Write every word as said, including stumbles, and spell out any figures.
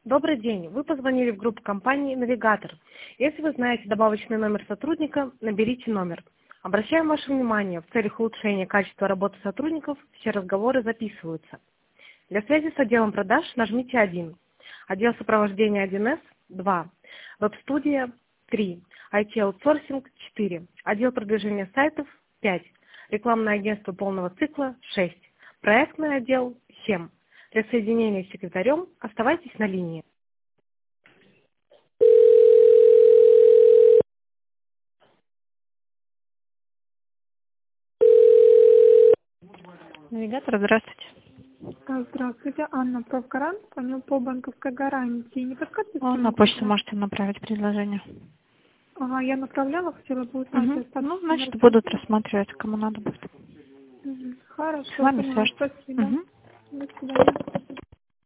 Добрый день. Вы позвонили в группу компании «Навигатор». Если вы знаете добавочный номер сотрудника, наберите номер. Обращаем ваше внимание, в целях улучшения качества работы сотрудников все разговоры записываются. Для связи с отделом продаж нажмите один. Отдел сопровождения один эс – два. Веб-студия – три. ай ти-аутсорсинг – четыре. Отдел продвижения сайтов – пять. Рекламное агентство полного цикла – шесть. Проектный отдел – семь. Для соединения с секретарем оставайтесь на линии. Навигатор, здравствуйте. А, Здравствуйте, Анна Правгарант, звоню по банковской гарантии. Не подскажете, с О, кем на могу почту связаться? можете направить предложение. Ага, я направляла, хотела бы узнать Угу. остаток Ну, значит, номера будут телефона. рассматривать, кому надо будет. Мгм. С Хорошо, вами поняла. свяжутся. Спасибо. Угу. До свидания.